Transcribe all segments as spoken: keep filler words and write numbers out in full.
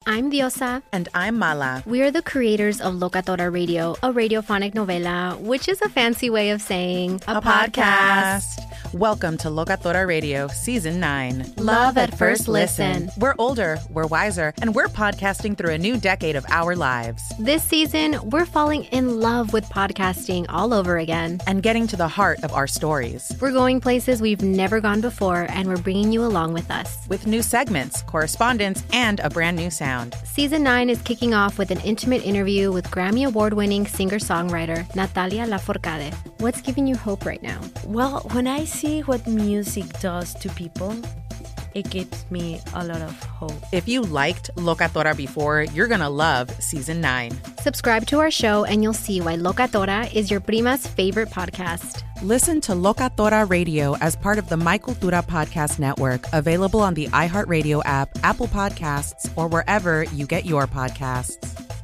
I'm Diosa. And I'm Mala. We are the creators of Locatora Radio, a radiophonic novela, which is a fancy way of saying a, a podcast. podcast. Welcome to Locatora Radio, Season nine. Love, Love at first listen. listen. We're older, we're wiser, and we're podcasting through a new decade of our lives. This season, we're falling in love with podcasting all over again. And getting to the heart of our stories. We're going places we've never gone before, and we're bringing you along with us. With new segments, correspondence, and a brand new sound. Season nine is kicking off with an intimate interview with Grammy Award-winning singer-songwriter Natalia Lafourcade. What's giving you hope right now? Well, when I see what music does to people, it gives me a lot of hope. If you liked Locatora before, you're gonna love Season nine. Subscribe to our show and you'll see why Locatora is your prima's favorite podcast. Listen to Locatora Radio as part of the My Cultura Podcast Network, available on the iHeartRadio app, Apple Podcasts, or wherever you get your podcasts.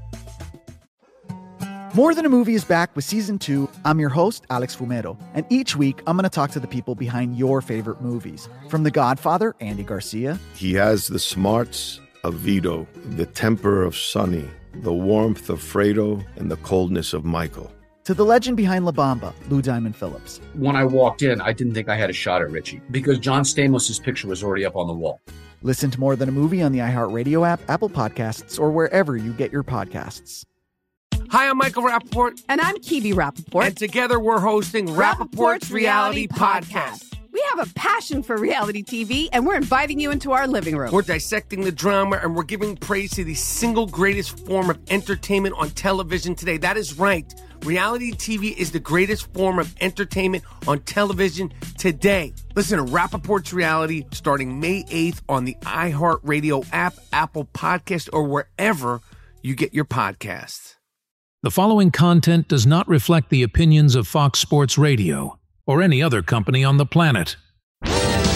More Than a Movie is back with Season two. I'm your host, Alex Fumero, and each week I'm going to talk to the people behind your favorite movies. From The Godfather, Andy Garcia. He has the smarts of Vito, the temper of Sonny, the warmth of Fredo, and the coldness of Michael. To the legend behind La Bamba, Lou Diamond Phillips. When I walked in, I didn't think I had a shot at Richie because John Stamos' picture was already up on the wall. Listen to More Than a Movie on the iHeartRadio app, Apple Podcasts, or wherever you get your podcasts. Hi, I'm Michael Rappaport. And I'm Kibi Rappaport. And together we're hosting Rappaport's, Rappaport's Reality Podcast. We have a passion for reality T V, and we're inviting you into our living room. We're dissecting the drama, and we're giving praise to the single greatest form of entertainment on television today. That is right. Reality T V is the greatest form of entertainment on television today. Listen to Rappaport's Reality starting May eighth on the iHeartRadio app, Apple Podcast, or wherever you get your podcasts. The following content does not reflect the opinions of Fox Sports Radio or any other company on the planet. All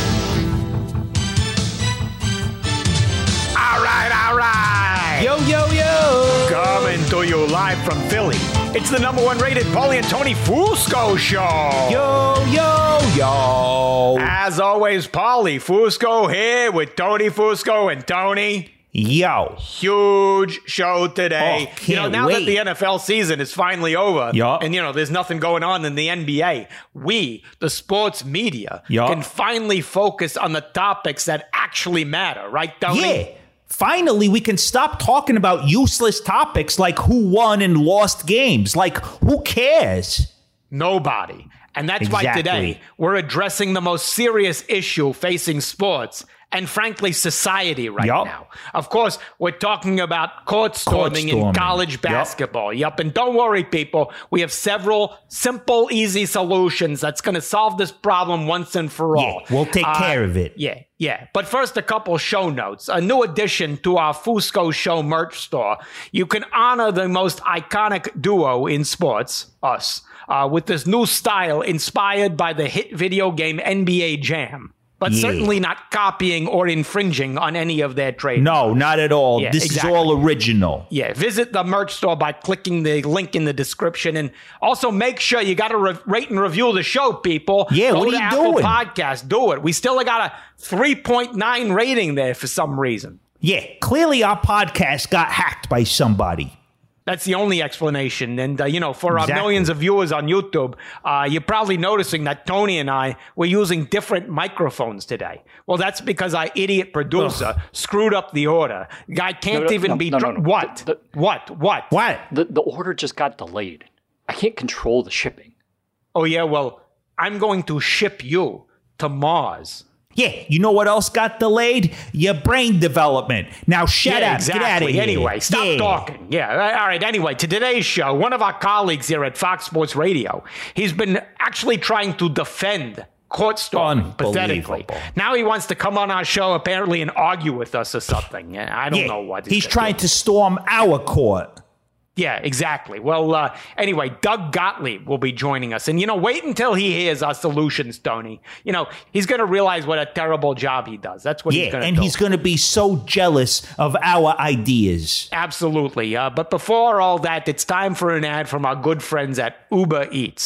right, all right. Yo, yo, yo. Coming to you live from Philly. It's the number one rated Paulie and Tony Fusco show. Yo, yo, yo. As always, Paulie Fusco here with Tony Fusco and Tony. Yo. Huge show today. Oh, can't you know, now wait. that the N F L season is finally over, yup. and, you know, there's nothing going on in the N B A, we, the sports media, yup. can finally focus on the topics that actually matter. Right, Tony? Yeah. Finally, we can stop talking about useless topics like who won and lost games. Like, who cares? Nobody. And that's exactly. why today we're addressing the most serious issue facing sports and, frankly, society right yep. now. Of course, we're talking about court storming, court storming. in college basketball. Yep. yep. And don't worry, people. We have several simple, easy solutions that's going to solve this problem once and for all. Yeah, we'll take uh, care of it. Yeah, yeah. But first, a couple show notes. A new addition to our Fusco Show merch store. You can honor the most iconic duo in sports, us, uh, with this new style inspired by the hit video game N B A Jam. But yeah. certainly not copying or infringing on any of their trade. No, not at all. Yeah, this exactly. is all original. Yeah, visit the merch store by clicking the link in the description. And also make sure you got to re- rate and review the show, people. Yeah, Go what to are you Apple doing? Podcast, do it. We still got a three point nine rating there for some reason. Yeah, clearly our podcast got hacked by somebody. That's the only explanation. And, uh, you know, for our exactly. millions of viewers on YouTube, uh, you're probably noticing that Tony and I were using different microphones today. Well, that's because our idiot producer Ugh. screwed up the order. Guy can't no, no, even no, be... no, Dr- no, no. What? The, the, what? What? What? The, the order just got delayed. I can't control the shipping. Oh, yeah, well, I'm going to ship you to Mars. Yeah, you know what else got delayed? Your brain development. Now shut yeah, up. Exactly. Get out of here. Anyway, stop yeah. talking. Yeah, all right. Anyway, to today's show, one of our colleagues here at Fox Sports Radio, he's been actually trying to defend court storming, pathetically. Now he wants to come on our show apparently and argue with us or something. I don't yeah, know what he's, he's trying do. to storm our court. Yeah, exactly. Well, uh, anyway, Doug Gottlieb will be joining us. And, you know, wait until he hears our solutions, Tony. You know, he's going to realize what a terrible job he does. That's what yeah, he's going to do. and he's going to be so jealous of our ideas. Absolutely. Uh, but before all that, it's time for an ad from our good friends at Uber Eats.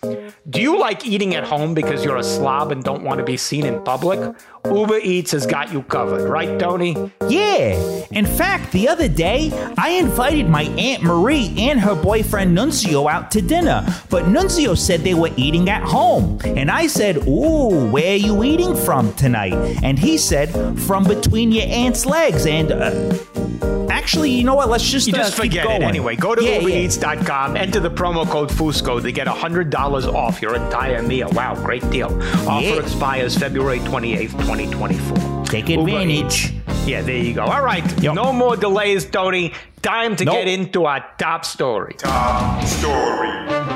Do you like eating at home because you're a slob and don't want to be seen in public? Uber Eats has got you covered, right, Tony? Yeah. In fact, the other day, I invited my Aunt Marie and her boyfriend Nunzio out to dinner, but Nunzio said they were eating at home. And I said, ooh, where are you eating from tonight? And he said, from between your aunt's legs. And uh, actually, you know what? Let's just, you uh, just keep forget going. it anyway. Go to yeah, Uber yeah. Eats dot com, enter the promo code Fusco to get one hundred dollars off your entire meal. Wow, great deal. Offer Yeah. expires February twenty-eighth, twenty twenty-four. Take advantage. Yeah, there you go. All right, yep. No more delays, Tony. Time to Nope. get into our top story. Top story.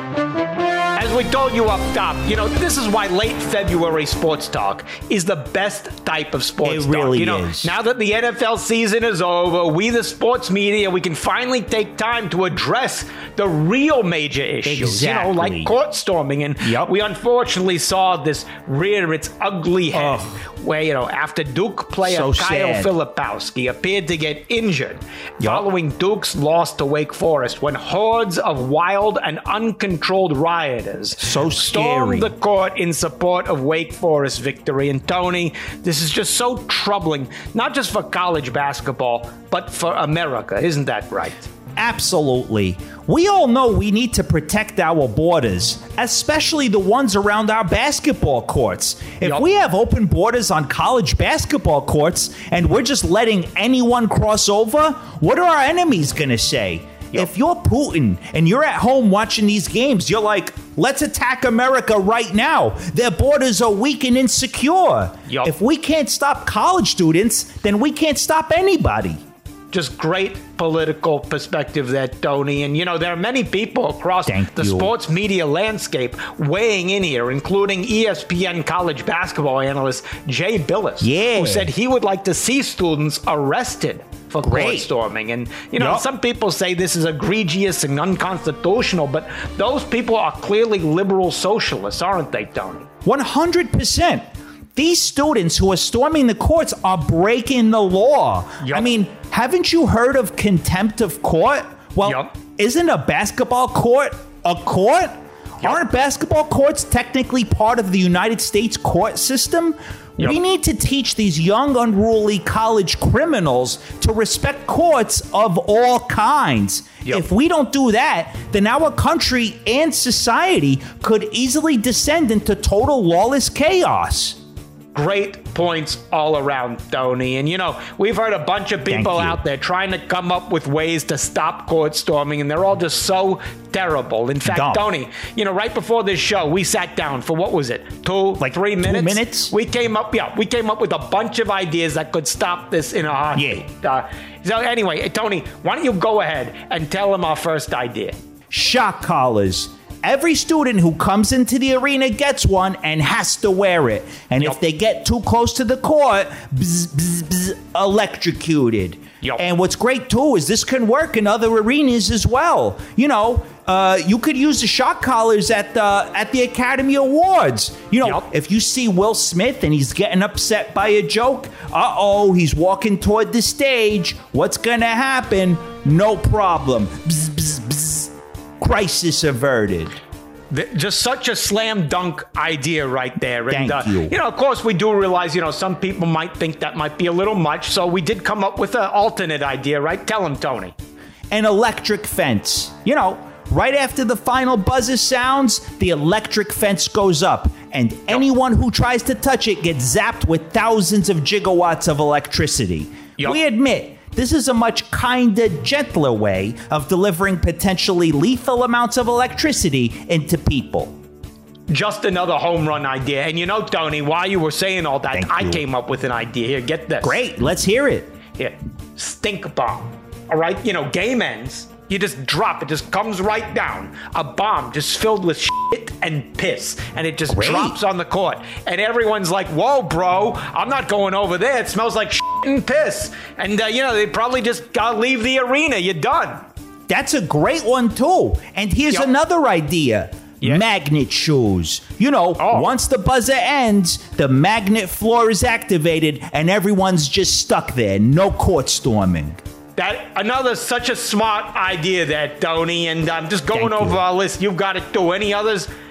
As we told you up top, you know, this is why late February sports talk is the best type of sports It talk. really you know, is. now that the N F L season is over, we the sports media, we can finally take time to address the real major issues. You know, like Exactly. court storming. And Yep. we unfortunately saw this rear its ugly head. Ugh. Where, you know, after Duke player So Kyle sad. Filipowski appeared to get injured Yup. following Duke's loss to Wake Forest when hordes of wild and uncontrolled rioters So stormed scary. the court in support of Wake Forest victory. And Tony, this is just so troubling, not just for college basketball, but for America. Isn't that right? Absolutely. We all know we need to protect our borders, especially the ones around our basketball courts. If Yup. we have open borders on college basketball courts and we're just letting anyone cross over, what are our enemies going to say? If you're Putin and you're at home watching these games, you're like, let's attack America right now. Their borders are weak and insecure. Yup. If we can't stop college students, then we can't stop anybody. Just great political perspective there, Tony. And, you know, there are many people across Thank the you. sports media landscape weighing in here, including E S P N college basketball analyst Jay Billis, Yeah. who said he would like to see students arrested for court Great. storming. And, you know, Yup. some people say this is egregious and unconstitutional, but those people are clearly liberal socialists, aren't they, Tony? one hundred percent. These students who are storming the courts are breaking the law. Yup. I mean, haven't you heard of contempt of court? Well, Yup. isn't a basketball court a court? Aren't basketball courts technically part of the United States court system? Yup. We need to teach these young, unruly college criminals to respect courts of all kinds. Yup. If we don't do that, then our country and society could easily descend into total lawless chaos. Great points all around, Tony. And, you know, we've heard a bunch of people you. out there trying to come up with ways to stop court storming, and they're all just so terrible. In fact, Dumb. Tony, you know, right before this show, we sat down for, what was it, two, Like three two minutes? minutes? We came up, yeah, we came up with a bunch of ideas that could stop this in a heartbeat. Yeah. Uh, so anyway, Tony, why don't you go ahead and tell them our first idea? Shock collars. Every student who comes into the arena gets one and has to wear it. And Yup. if they get too close to the court, bzz, bzz, bzz, electrocuted. Yup. And what's great too is this can work in other arenas as well. You know, uh, you could use the shock collars at the at the Academy Awards. You know, Yup. if you see Will Smith and he's getting upset by a joke, uh oh, he's walking toward the stage. What's gonna happen? No problem. Bzz, bzz, bzz. Crisis averted. Th- Just such a slam dunk idea right there. And, Thank uh, you. You know, of course, we do realize, you know, some people might think that might be a little much. So we did come up with an alternate idea, right? Tell him, Tony. An electric fence. You know, right after the final buzzer sounds, the electric fence goes up, and anyone who tries to touch it gets zapped with thousands of gigawatts of electricity. Yup. We admit, this is a much kinder, gentler way of delivering potentially lethal amounts of electricity into people. Just another home run idea. And you know, Tony, while you were saying all that, Thank I you. came up with an idea. Here, get this. Great, let's hear it. Here, stink bomb. All right, you know, game ends. You just drop it, just comes right down. A bomb just filled with shit and piss, and it just Great. drops on the court. And everyone's like, whoa, bro, I'm not going over there. It smells like shit and piss. And, uh, you know, they probably just gotta leave the arena. You're done. That's a great one, too. And here's Yup. another idea. Yeah. Magnet shoes. You know, Oh. once the buzzer ends, the magnet floor is activated and everyone's just stuck there. No court storming. That another such a smart idea there, Tony. And I'm um, just going Thank over you. our list. You've got it too. Any others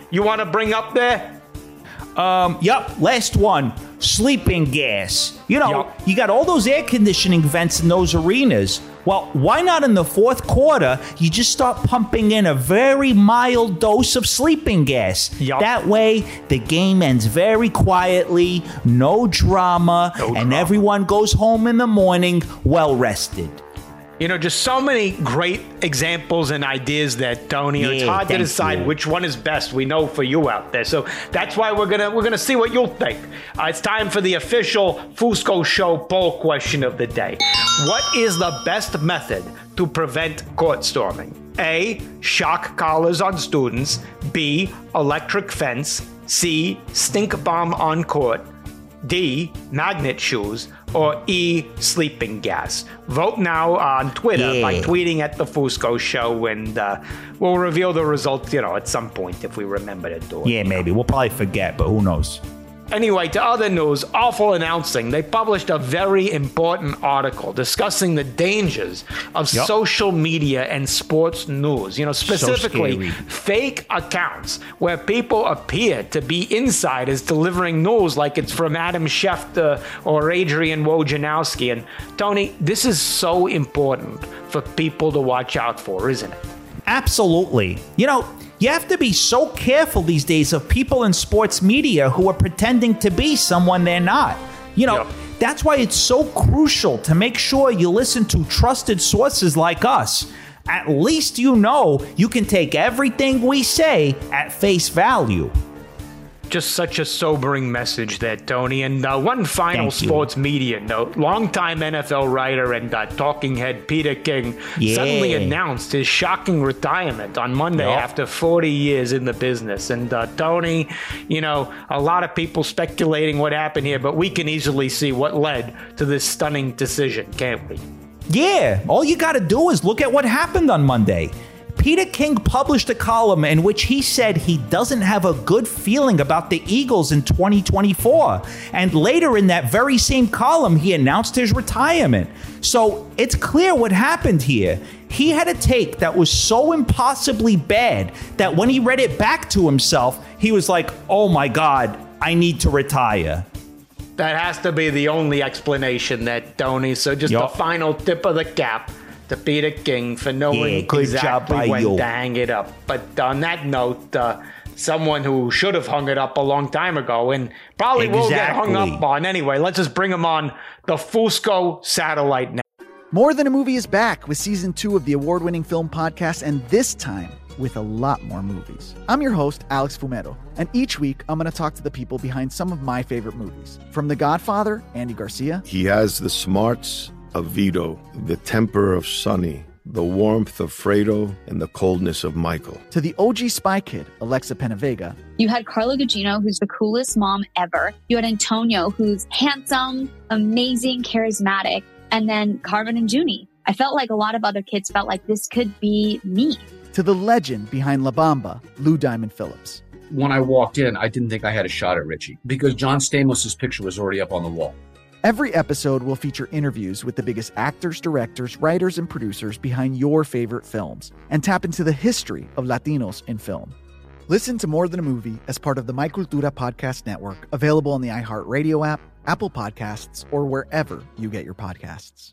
you want to bring up there? Um, yep, last one. Sleeping gas. You know, Yep. you got all those air conditioning vents in those arenas. Well, why not in the fourth quarter, you just start pumping in a very mild dose of sleeping gas. Yep. That way, the game ends very quietly, no drama, No and drama. everyone goes home in the morning well rested. You know, just so many great examples and ideas there, Tony. It's Yeah, hard to thank decide you. which one is best. We know for you out there, so that's why we're gonna we're gonna see what you'll think. Uh, it's time for the official Fusco Show poll question of the day. What is the best method to prevent court storming? A. Shock collars on students. B. Electric fence. C. Stink bomb on court. D. Magnet shoes. Or E. Sleeping gas. Vote now on Twitter Yeah. by tweeting at the Fusco Show, and uh, we'll reveal the results, you know, at some point if we remember to do it. Yeah, maybe. We'll probably forget, but who knows? Anyway, to other news, Awful Announcing, they published a very important article discussing the dangers of Yep. social media and sports news. You know, specifically scary. fake accounts where people appear to be insiders delivering news like it's from Adam Schefter or Adrian Wojnarowski. And Tony, this is so important for people to watch out for, isn't it? Absolutely. You know, you have to be so careful these days of people in sports media who are pretending to be someone they're not. You know, Yep. that's why it's so crucial to make sure you listen to trusted sources like us. At least you know you can take everything we say at face value. Just such a sobering message there, Tony. And uh, one final Thank you. sports media note. Longtime N F L writer and uh, talking head Peter King Yeah. suddenly announced his shocking retirement on Monday Yup. after forty years in the business. And uh, Tony, you know, a lot of people speculating what happened here, but we can easily see what led to this stunning decision, can't we? Yeah, all you got to do is look at what happened on Monday. Peter King published a column in which he said he doesn't have a good feeling about the Eagles in twenty twenty-four. And later in that very same column, he announced his retirement. So it's clear what happened here. He had a take that was so impossibly bad that when he read it back to himself, he was like, oh my God, I need to retire. That has to be the only explanation there, Tony. So just Yup. a final tip of the cap to Peter King for knowing Yeah, good job exactly by when you. to hang it up. But on that note, uh, someone who should have hung it up a long time ago and probably will get hung Exactly. up on anyway. Let's just bring him on the Fusco satellite now. More Than a Movie is back with season two of the award-winning film podcast, and this time with a lot more movies. I'm your host, Alex Fumero, and each week I'm going to talk to the people behind some of my favorite movies. From The Godfather, Andy Garcia, He has the smarts of Vito, the temper of Sonny, the warmth of Fredo, and the coldness of Michael. to the O G Spy Kid, Alexa Penavega, You had Carla Gugino, who's the coolest mom ever. You had Antonio, who's handsome, amazing, charismatic. And then Carmen and Junie. I felt like a lot of other kids felt like this could be me. to the legend behind La Bamba, Lou Diamond Phillips. When I walked in, I didn't think I had a shot at Richie because John Stamos' picture was already up on the wall. Every episode will feature interviews with the biggest actors, directors, writers, and producers behind your favorite films and tap into the history of Latinos in film. Listen to More Than a Movie as part of the My Cultura Podcast Network, available on the iHeartRadio app, Apple Podcasts, or wherever you get your podcasts.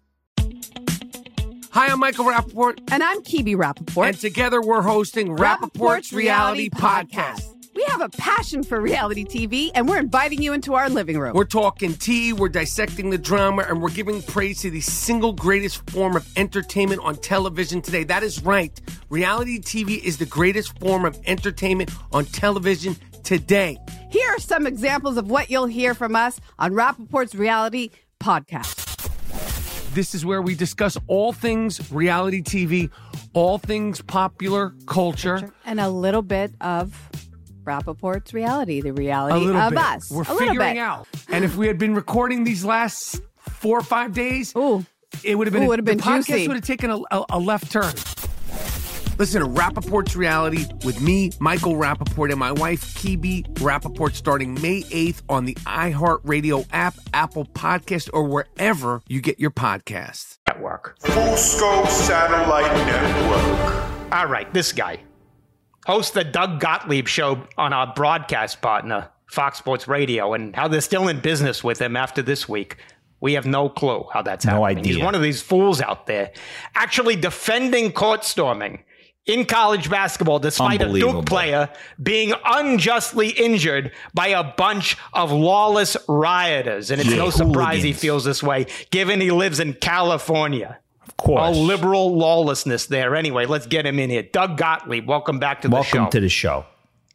Hi, I'm Michael Rappaport. And I'm Kibi Rappaport. And together we're hosting Rappaport's Reality Podcast. We have a passion for reality T V, and we're inviting you into our living room. We're talking tea, we're dissecting the drama, and we're giving praise to the single greatest form of entertainment on television today. That is right. Reality T V is the greatest form of entertainment on television today. Here are some examples of what you'll hear from us on Rappaport's Reality Podcast. This is where we discuss all things reality T V, all things popular culture. And a little bit of Rappaport's reality, the A reality little of bit. us. We're a little figuring bit. out. And if we had been recording these last four or five days, Ooh. it would have been, Ooh, would've been the podcast juicy. would have taken a, a, a left turn. Listen to Rappaport's Reality with me, Michael Rappaport, and my wife, Kibi Rappaport, starting May eighth on the iHeartRadio app, Apple Podcast, or wherever you get your podcasts. Network. Fusco Satellite Network. All right, this guy. host the Doug Gottlieb show on our broadcast partner, Fox Sports Radio, and how they're still in business with him after this week. We have no clue how that's happening. No idea. He's one of these fools out there actually defending court storming in college basketball, despite a Duke player being unjustly injured by a bunch of lawless rioters. And it's yeah, no surprise hooligans. He feels this way, given he lives in California. Of course. All liberal lawlessness there. Anyway, let's get him in here. Doug Gottlieb, welcome back to the welcome show. Welcome to the show.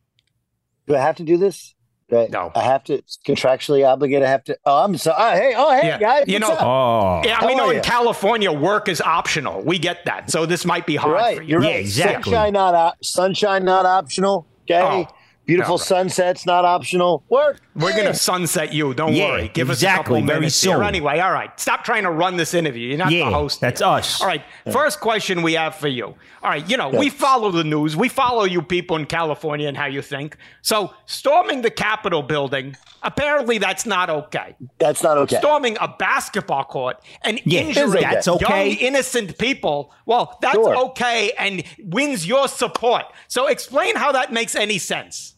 Do I have to do this? Right. No, I have to contractually obligate. I have to. Oh, I'm sorry. Oh, hey, oh, hey, yeah. guys. You know, oh. yeah, we know in California work is optional. We get that, so this might be hard. You're right. For you. You're yeah, right. exactly. Sunshine not op- sunshine not optional. Okay. Oh, Beautiful right. sunsets not optional. Work. We're yeah. gonna sunset you. Don't yeah, worry. Give exactly. us a couple Very minutes soon. here. Anyway, all right. Stop trying to run this interview. You're not yeah, the host. That's here. us. All right. Yeah. First question we have for you. All right. You know, yeah. we follow the news. We follow you people in California and how you think. So storming the Capitol building, apparently that's not okay. That's not okay. Storming a basketball court and yeah, injuring that's okay. young, innocent people, well, that's sure. okay and wins your support. So explain how that makes any sense.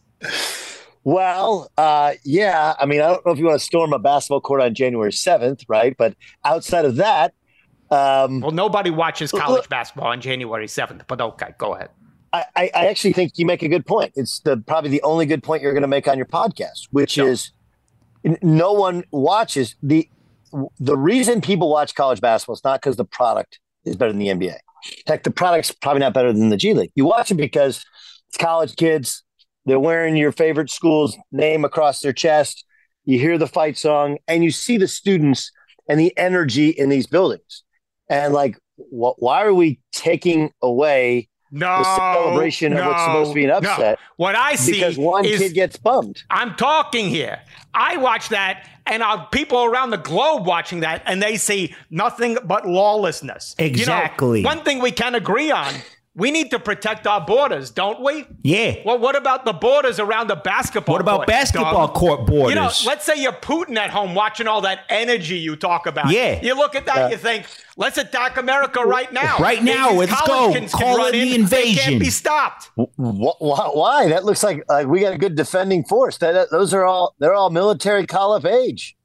Well, uh, yeah. I mean, I don't know if you want to storm a basketball court on January seventh, right? But outside of that, um, well, nobody watches college look, basketball on January seventh. But okay, go ahead. I, I actually think you make a good point. It's the probably the only good point you're going to make on your podcast, which no. is no one watches the the reason people watch college basketball is not because the product is better than the N B A. Heck, the product's probably not better than the G League. You watch it because it's college kids. They're wearing your favorite school's name across their chest. You hear the fight song and you see the students and the energy in these buildings. And like, wh- why are we taking away no, the celebration no, of what's supposed to be an upset? No. What I see because one is, kid gets bummed. I'm talking here. I watch that and uh, people around the globe watching that and they see nothing but lawlessness. Exactly. You know, one thing we can agree on, we need to protect our borders, don't we? Yeah. Well, what about the borders around the basketball What about court, basketball Doug? court borders? You know, let's say you're Putin at home watching all that energy you talk about. Yeah. You look at that, yeah. you think, let's attack America right now. Right now, These let's go. Can Call run it the in, invasion. They can't be stopped. Why? That looks like uh, we got a good defending force. That, that Those are all, they're all military call-up age.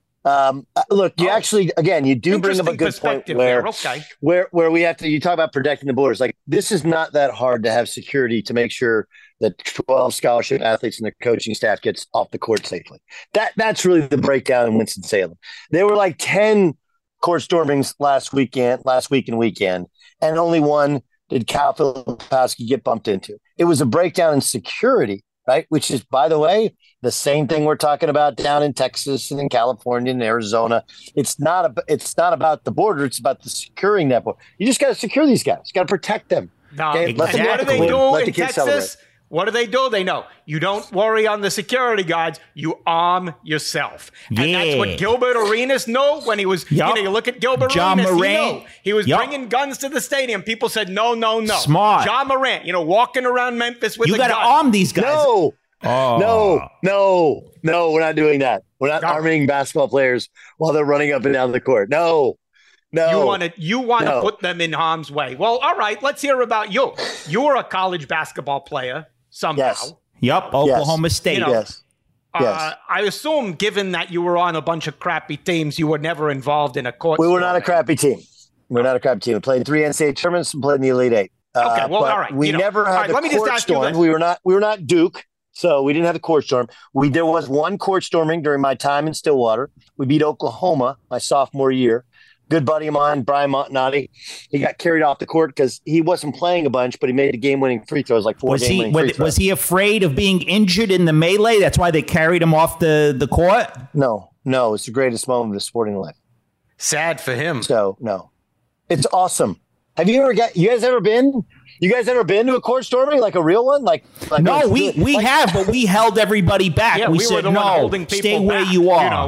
Um, look, you oh, actually, again, you do bring up a good point where, okay. where, where we have to, you talk about protecting the borders. Like, this is not that hard to have security to make sure that twelve scholarship athletes and their coaching staff gets off the court safely. That That's really the breakdown in Winston-Salem. There were like ten court stormings last weekend, last week and weekend, and only one did Cal Filipowski get bumped into. It was a breakdown in security, right? Which is, by the way, the same thing we're talking about down in Texas and in California and Arizona. It's not a, it's not about the border. It's about the securing that border. You just got to secure these guys. You got to protect them. No, okay? Let them, what do they do Let in the Texas? Celebrate. What do they do? They know you don't worry on the security guards. You arm yourself. Yeah. And that's what Gilbert Arenas knew when he was, yep. you know, you look at Gilbert John Arenas, Morant. he knew. He was yep. bringing guns to the stadium. People said, no, no, no. Smart. John Morant, you know, walking around Memphis with you a gun. You got to arm these guys. No. Oh. No, no, no, we're not doing that. We're not no. arming basketball players while they're running up and down the court. No, no. You want to you want to no. put them in harm's way. Well, all right, let's hear about you. You were a college basketball player somehow. Yes. Yep, Oklahoma yes. State. You know, yes. Uh, yes. I assume, given that you were on a bunch of crappy teams, you were never involved in a court. We were not a crappy team. We were not a crappy team. We played three N C A A tournaments and played in the Elite Eight. Uh, okay, well, all right. We you know, never had right, the let me court just ask storm. You this. We were not. We were not Duke. So we didn't have the court storm. We there was one court storming during my time in Stillwater. We beat Oklahoma my sophomore year. Good buddy of mine, Brian Montanati, he got carried off the court because he wasn't playing a bunch, but he made the game-winning free throws, like four was game-winning he, free was, throws. Was he afraid of being injured in the melee? That's why they carried him off the, the court? No, no. It's the greatest moment of his sporting life. Sad for him. So, no. It's awesome. Have you ever got, you guys ever been? You guys ever been to a court storming, like a real one? Like, like no, we, we like, have, but we held everybody back. Yeah, we, we said, were the no, one holding people stay where back, you are. You know,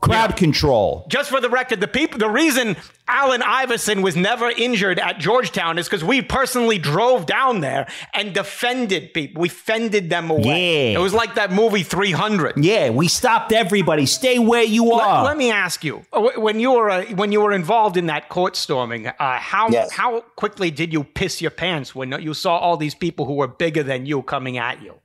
Crowd control. Just for the record, the people, the reason Allen Iverson was never injured at Georgetown is because we personally drove down there and defended people. We fended them away. Yeah. It was like that movie three hundred. Yeah, we stopped everybody. Stay where you are. Let, let me ask you, when you were uh, when you were involved in that court storming, uh, how Yes. how quickly did you piss your pants when you saw all these people who were bigger than you coming at you?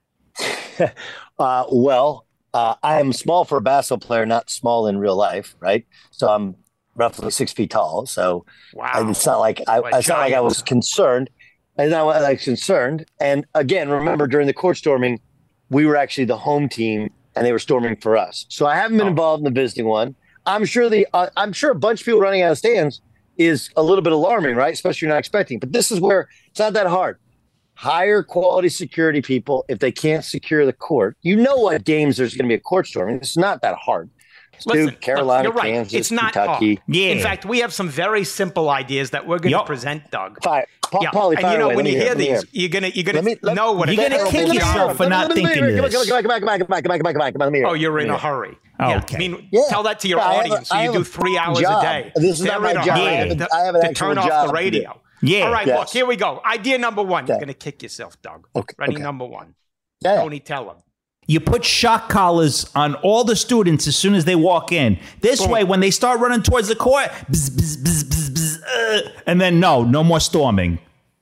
uh, well, uh, I am small for a basketball player, not small in real life, right? So I'm roughly six feet tall. So wow. I, it's not like I, it's not like I was concerned. It's not like I was concerned. And again, remember during the court storming, we were actually the home team, and they were storming for us. So I haven't been Oh. involved in the visiting one. I'm sure the uh, I'm sure a bunch of people running out of stands is a little bit alarming, right? Especially you're not expecting. But this is where it's not that hard. Hire quality security people if they can't secure the court. You know what games there's going to be a court storming. It's not that hard. Listen, Duke, Carolina, you're right. Kansas, It's not Kentucky. hard. Yeah. In fact, we have some very simple ideas that we're going to Yep. present, Doug. Fire. Pa- Yeah. Pauly, And fire you know, away. when Let you me hear let me these, hear. you're gonna you're Let gonna me- let- know what a You're gonna terrible kick job. yourself for not Let me- let me- thinking let me- this. Come on, come on, come on, come on, come on, come on, come on, come on, let me hear. Oh, you're in Let a me hear. hurry. Oh, yeah. okay. I mean, Yeah. tell that to your Yeah, I have a- audience. so I you have do a three hours job. a day. This is They're not my in a job. hurry I have a- to, I have an to actual turn off job the to do. radio. Yeah. All right, Yes. look, here we go. Idea number one. You're Okay. going to kick yourself, Doug. Okay, Ready, okay. number one. Yeah. Tony, tell him. You put shock collars on all the students as soon as they walk in. This Boom. way, when they start running towards the court, bzz, bzz, bzz, bzz, bzz, uh, and then no, no more storming.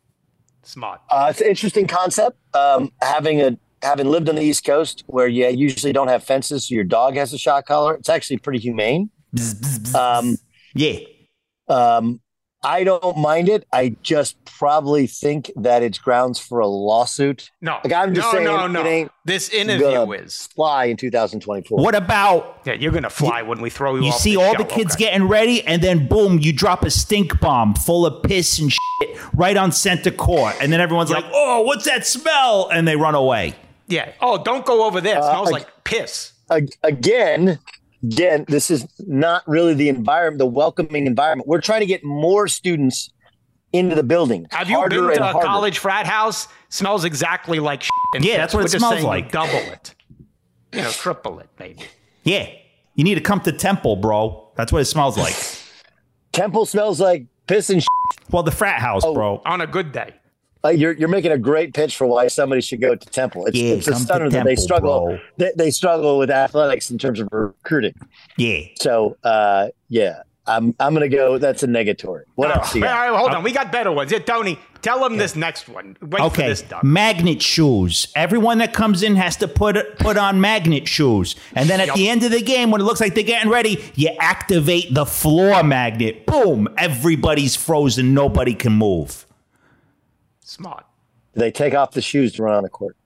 Smart. Uh, it's an interesting concept. Um, having a having lived on the East Coast, where you usually don't have fences, so your dog has a shot collar. It's actually pretty humane. Bzz, bzz, bzz, Um, yeah. um, I don't mind it. I just probably think that it's grounds for a lawsuit. No. Like I'm just no, saying, no, no. it ain't This interview gonna is. fly in two thousand twenty-four. What about Yeah, you're going to fly when we throw you you off see the all show. the kids Okay. getting ready, and then boom, you drop a stink bomb full of piss and shit right on center court, and then everyone's Yep. like, "Oh, what's that smell?" And they run away. Yeah. Oh, don't go over there. It Uh, smells I- like piss. Ag- Again, again, this is not really the environment, the welcoming environment. We're trying to get more students into the building. Have you Harder been and to a harder. college frat house? Smells exactly like shit. and Yeah, piss. that's what We're it just smells saying like. Double it. You know, triple it, maybe. Yeah, you need to come to Temple, bro. That's what it smells like. Temple smells like piss and shit. Well, the frat house, Oh. bro. On a good day. Like you're you're making a great pitch for why somebody should go to Temple. It's, Yeah, it's a come to stunner that they Temple, struggle. bro. They, they struggle with athletics in terms of recruiting. Yeah. So uh, yeah, I'm I'm gonna go. That's a negatory. What Oh, else? You all got? right, hold on. We got better ones. Yeah, Tony, tell him this next one. Wait for Okay, this, Doug. magnet shoes. Everyone that comes in has to put put on magnet shoes, and then at Yep. the end of the game, when it looks like they're getting ready, you activate the floor magnet. Boom! Everybody's frozen. Nobody can move. Smart. They take off the shoes to run on the court.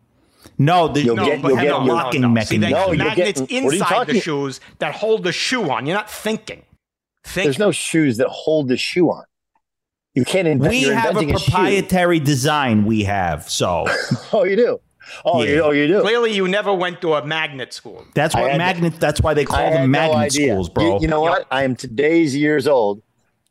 No, the, You'll no, get- but you'll have get- a you'll- locking See, they mechanism. No, got you're magnets getting- what are you inside the talking- shoes that hold the shoe on. You're not thinking. Think. There's no shoes that hold the shoe on. You can't invent. we you're have a inventing a shoe. proprietary design. We have so Oh, you do. Oh, Yeah. you, oh, you do. Clearly, you never went to a magnet school. that's I what had- magnet. That's why they I call had them no magnet idea. schools, bro. You, you know what? I am today's years old.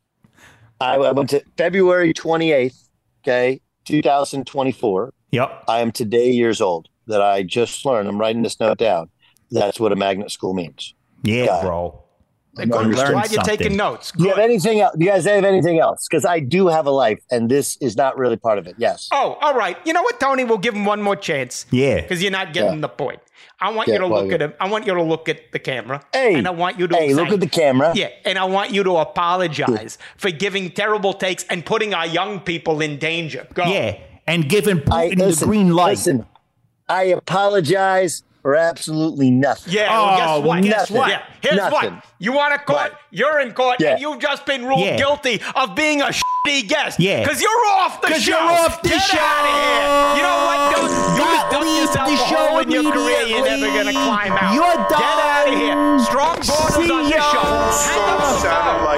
I, I went to February twenty-eighth, okay, two thousand twenty-four. Yep. I am today years old that I just learned. I'm writing this note down. That's what a magnet school means. Yeah, Got it. bro. Good. learned Glad you're something. taking notes. Do you have Good. anything else? Do you guys have anything else? Because I do have a life, and this is not really part of it. Yes. Oh, all right. You know what, Tony? We'll give him one more chance. Yeah. Because you're not getting Yeah. the point. I want Yeah, you to well, look yeah. at him. I want you to look at the camera. Hey. And I want you to Hey, say- look at the camera. Yeah, and I want you to apologize for giving terrible takes and putting our young people in danger. Go. Yeah, and giving Putin I, the listen, green light. Listen, I apologize for absolutely nothing. Yeah, well, guess Oh, what? Guess nothing. what? Yeah, here's Nothing. what. You want to court? Right. You're in court, Yeah. and you've just been ruled Yeah. guilty of being a shitty guest. Yeah. Because you're off the 'Cause show. you're off the Get show. out of here. You know what? Don't, you God, just dug leave yourself the a show hole in your career you're never immediately. going to climb out. You're Get out of here. done. Strong borders See on the ya. show. Hang up the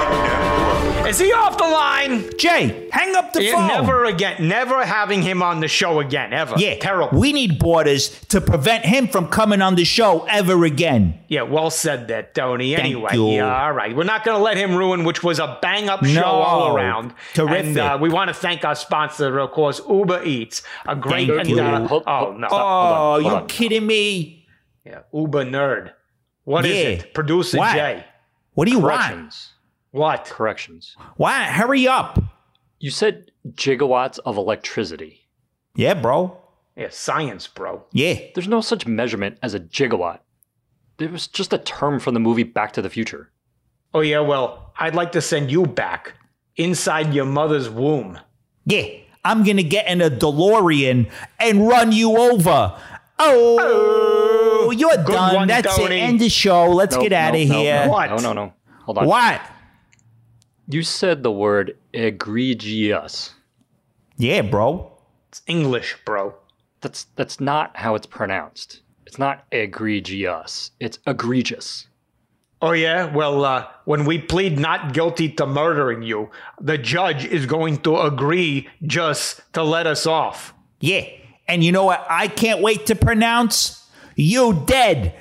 phone. Is he off the line? Jay, hang up the Yeah, phone. never again. Never having him on the show again. Ever. Yeah, Terrible. We need borders to prevent him from coming on the show ever again. Yeah, well said there, Tony. Thank Anyway, you. yeah, all right. We're not going to let him ruin, which was a bang-up show No. all around. Terrific. And uh, we want to thank our sponsor, of course, Uber Eats. A great... Thank and, you. uh, Hold- oh, hold- no. Oh, hold you on. kidding me? Yeah, Uber nerd. What yeah. is it? Producer what? Jay. What do you Corrections. want? What? Corrections. What? Hurry up. You said gigawatts of electricity. Yeah, bro. Yeah, science, bro. Yeah. There's no such measurement as a gigawatt. It was just a term from the movie Back to the Future. Oh, yeah, well, I'd like to send you back inside your mother's womb. Yeah, I'm going to get in a DeLorean and run you over. Oh, oh you're done. One, That's Tony. it. End the show. Let's Nope, get out of nope, nope, here. nope. What? No, no, no. Hold on. What? You said the word egregious. Yeah, bro. It's English, bro. That's that's not how it's pronounced. It's not egregious. It's egregious. Oh, yeah? Well, uh, when we plead not guilty to murdering you, the judge is going to agree just to let us off. Yeah. And you know what I can't wait to pronounce? You dead.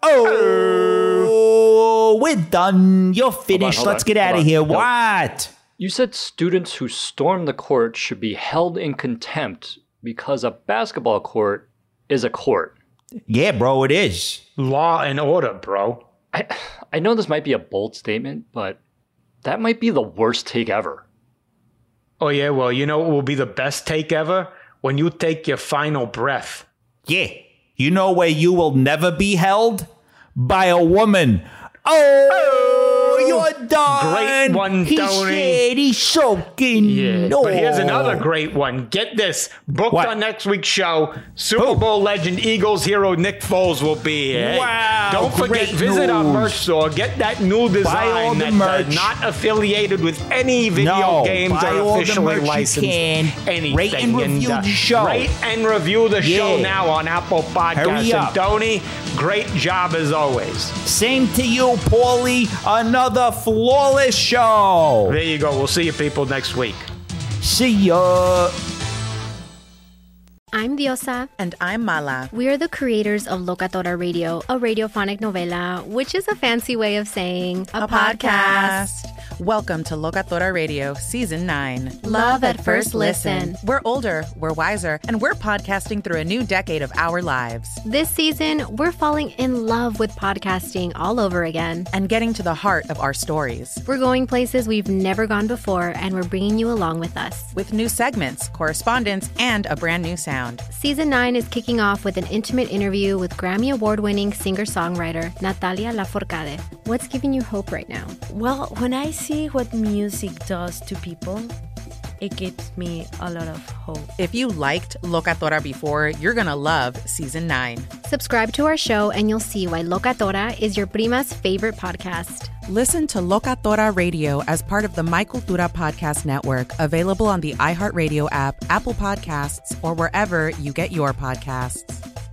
Oh, we're done. You're finished. Hold on, hold Let's on, get out hold of on. here. No. What? You said students who storm the court should be held in contempt because a basketball court is a court. Yeah, bro, it is. Law and order, bro. I, I know this might be a bold statement, but that might be the worst take ever. Oh, yeah? Well, you know what will be the best take ever? When you take your final breath. Yeah. You know where you will never be held? By a woman. Oh, you're done. Great one, He's Tony. shit. He's soaking. Yeah, oh. but here's another great one. Get this. Booked What? on next week's show, Super Bowl legend Eagles hero Nick Foles will be here. Wow, Don't forget, great visit our news. merch store. Get that new Buy all design the that's merch. uh, not affiliated with any video No, games buy or all the officially merch you licensed can. anything. Rate and review uh, the show. Rate and review the show Yeah. now on Apple Podcasts. Hurry up. And Tony, great job as always. Same to you, Paulie. Another flawless show. There you go. We'll see you people next week. See ya. I'm Diosa. And I'm Mala. We are the creators of Locatora Radio, a radiophonic novela, which is a fancy way of saying a, A podcast. Welcome to Locatora Radio, Season nine. Love at first listen. We're older, we're wiser, and we're podcasting through a new decade of our lives. This season, we're falling in love with podcasting all over again. And getting to the heart of our stories. We're going places we've never gone before, and we're bringing you along with us. With new segments, correspondence, and a brand new sound. Season nine is kicking off with an intimate interview with Grammy Award-winning singer-songwriter Natalia Lafourcade. What's giving you hope right now? Well, when I see what music does to people, it gives me a lot of hope. If you liked Locatora before, you're going to love Season nine. Subscribe to our show and you'll see why Locatora is your prima's favorite podcast. Listen to Locatora Radio as part of the My Cultura Podcast Network, available on the iHeartRadio app, Apple Podcasts, or wherever you get your podcasts.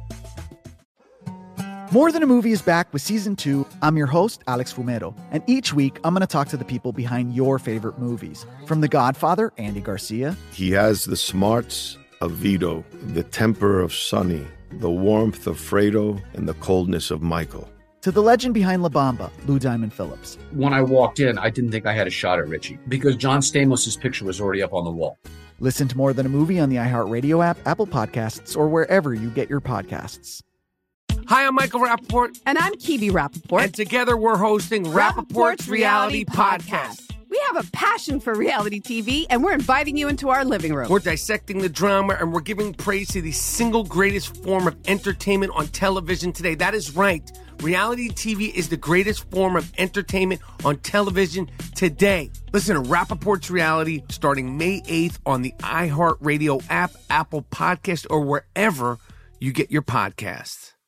More Than a Movie is back with Season two. I'm your host, Alex Fumero, and each week I'm going to talk to the people behind your favorite movies. From The Godfather, Andy Garcia. He has the smarts of Vito, the temper of Sonny, the warmth of Fredo, and the coldness of Michael. To the legend behind La Bamba, Lou Diamond Phillips. When I walked in, I didn't think I had a shot at Richie because John Stamos' picture was already up on the wall. Listen to More Than a Movie on the iHeartRadio app, Apple Podcasts, or wherever you get your podcasts. Hi, I'm Michael Rappaport. And I'm Kibi Rappaport. And together we're hosting Rappaport's Reality Podcast. We have a passion for reality T V, and we're inviting you into our living room. We're dissecting the drama, and we're giving praise to the single greatest form of entertainment on television today. That is right. Reality T V is the greatest form of entertainment on television today. Listen to Rappaport's Reality starting May eighth on the iHeartRadio app, Apple Podcast, or wherever you get your podcasts.